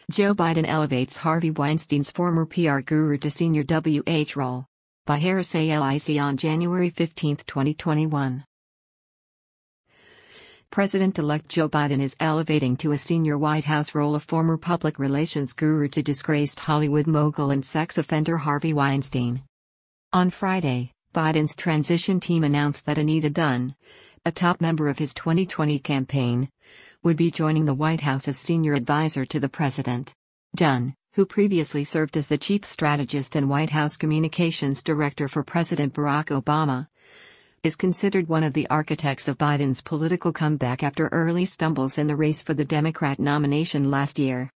Joe Biden elevates Harvey Weinstein's former PR guru to senior WH role. By Harris ALIC on January 15, 2021. President-elect Joe Biden is elevating to a senior White House role a former public relations guru to disgraced Hollywood mogul and sex offender Harvey Weinstein. On Friday, Biden's transition team announced that Anita Dunn, a top member of his 2020 campaign, would be joining the White House as senior advisor to the president. Dunn, who previously served as the chief strategist and White House communications director for President Barack Obama, is considered one of the architects of Biden's political comeback after early stumbles in the race for the Democrat nomination last year.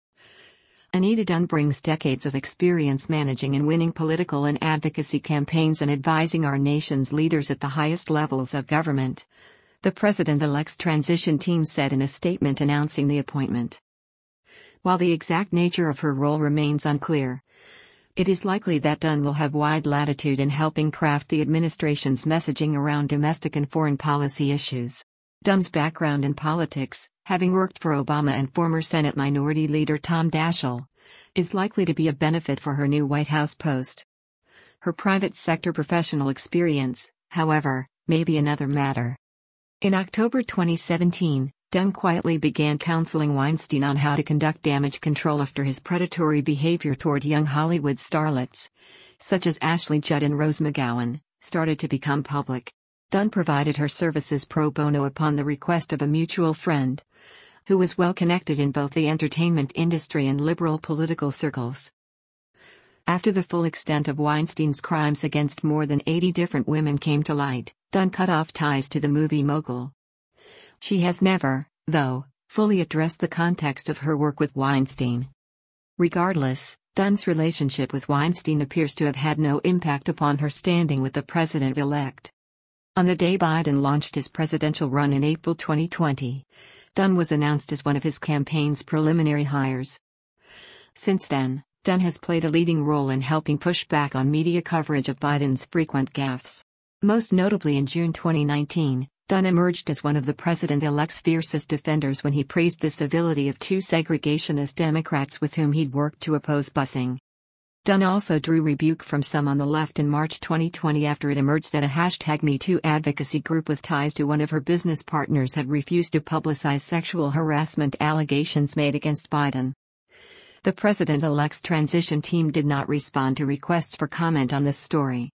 Anita Dunn brings decades of experience managing and winning political and advocacy campaigns and advising our nation's leaders at the highest levels of government, the president-elect's transition team said in a statement announcing the appointment. While the exact nature of her role remains unclear, it is likely that Dunn will have wide latitude in helping craft the administration's messaging around domestic and foreign policy issues. Dunn's background in politics, having worked for Obama and former Senate Minority Leader Tom Daschle, is likely to be a benefit for her new White House post. Her private sector professional experience, however, may be another matter. In October 2017, Dunn quietly began counseling Weinstein on how to conduct damage control after his predatory behavior toward young Hollywood starlets, such as Ashley Judd and Rose McGowan, started to become public. Dunn provided her services pro bono upon the request of a mutual friend, who was well connected in both the entertainment industry and liberal political circles. After the full extent of Weinstein's crimes against more than 80 different women came to light, Dunn cut off ties to the movie mogul. She has never, though, fully addressed the context of her work with Weinstein. Regardless, Dunn's relationship with Weinstein appears to have had no impact upon her standing with the president-elect. On the day Biden launched his presidential run in April 2020, Dunn was announced as one of his campaign's preliminary hires. Since then, Dunn has played a leading role in helping push back on media coverage of Biden's frequent gaffes. Most notably in June 2019, Dunn emerged as one of the president-elect's fiercest defenders when he praised the civility of two segregationist Democrats with whom he'd worked to oppose busing. Dunn also drew rebuke from some on the left in March 2020 after it emerged that a #MeToo advocacy group with ties to one of her business partners had refused to publicize sexual harassment allegations made against Biden. The president-elect's transition team did not respond to requests for comment on this story.